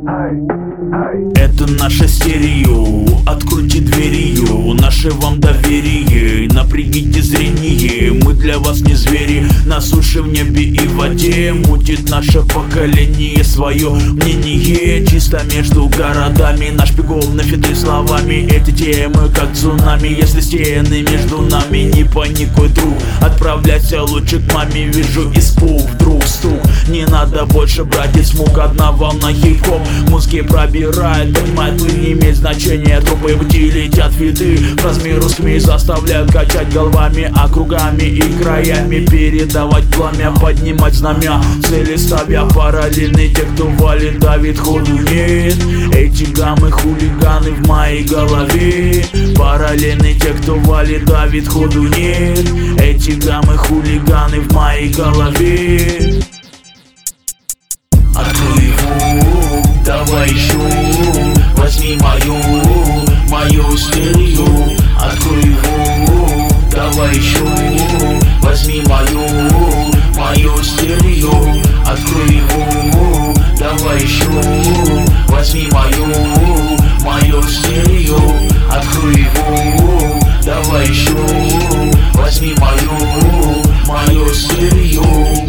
Это наше стерео, откройте дверью, наше вам доверие, напрягите зрение. Мы для вас не звери, на суше, в небе и в воде. Мутит наше поколение свое мнение. Чисто между городами, наш бегом на фиты словами. Эти темы как цунами, если стены между нами. Не паникуй, друг, отправляйся лучше к маме. Вижу испуг, вдруг стук. Не надо больше брать и смуг. Одна волна хип-хоп мозги пробирает, понимает, не имеет значения. Трупы пути летят виды в размеру СМИ, заставляют качать головами, округами и краями. Передавать пламя, поднимать знамя, цели ставя параллельны. Те, кто валит, давит, ходу нет. Эти гаммы хулиганы в моей голове. Параллельны те, кто валит, давит, ходу нет. Эти гаммы хулиганы в моей голове. Открой его, давай еще, возьми мою стерео. Открой его, давай еще, возьми мою стерео. Открой его, давай еще, возьми мою стерео. Открой его, давай еще, возьми мою стерео.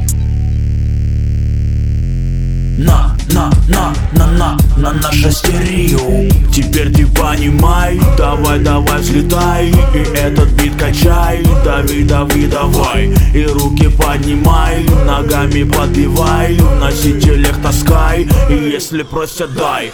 На наше стерео. Теперь ты понимай, давай взлетай, и этот бит качай. Дави, давай, и руки поднимай, ногами подбивай, в носителях таскай. И если просят, дай,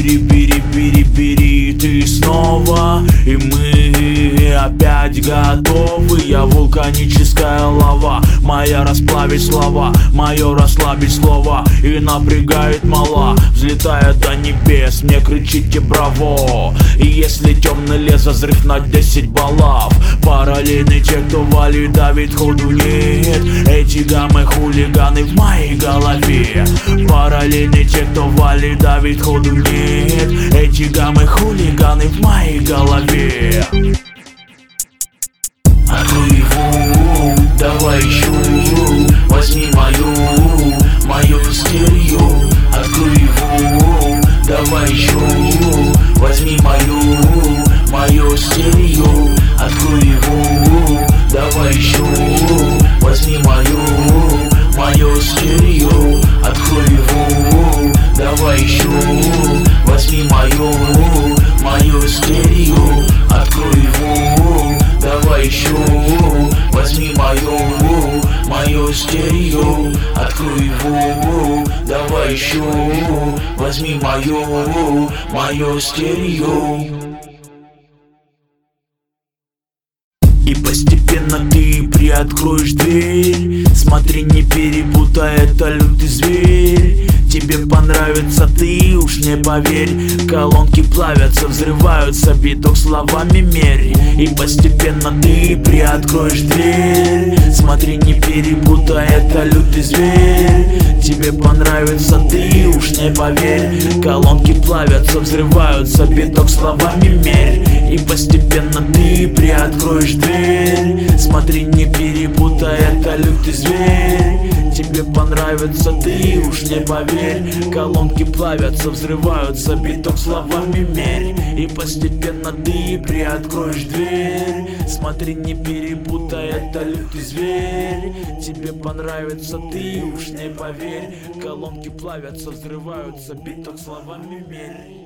бери ты снова. И мы опять готовы. Я вулканическая лава, моя расплавить слова, мое расслабить слово. И напрягает мала, взлетая до небес, мне кричите браво. И если темный лес, взрыв на 10 баллов. Параллельны те, кто валит, давит, ходу нет. Эти гаммы хулиганы в моей голове. Параллельны те, кто валит, давит, ходу нет. Эти гаммы хулиганы в моей голове. Открой его, давай еще, возьми мою стерео. Открой его, давай еще, возьми мою стерео. Открой его, давай еще, возьми мою стерео. Открой его, давай еще, возьми мою стерео. Открой его, давай еще, возьми мою стерео. Открой его, давай еще, возьми мою стерео. И постепенно ты приоткроешь дверь. Смотри, не перепутай, это лютый зверь. Тебе понравится, ты уж не поверь. Колонки плавятся, взрываются, биток словами мерь. И постепенно ты приоткроешь дверь. Смотри, не перепутай, это лютый зверь. Тебе понравится, ты уж не поверь. Колонки плавятся, взрываются, биток словами мерь. И постепенно ты приоткроешь дверь. Смотри, не перепутай, это лютый зверь. Тебе понравится, ты уж не поверь. Колонки плавятся, взрываются, биток словами мерь. И постепенно ты приоткроешь дверь. Смотри, не перепутай, это лютый зверь. Тебе понравится, ты уж не поверь. Колонки плавятся, взрываются, биток словами мерь.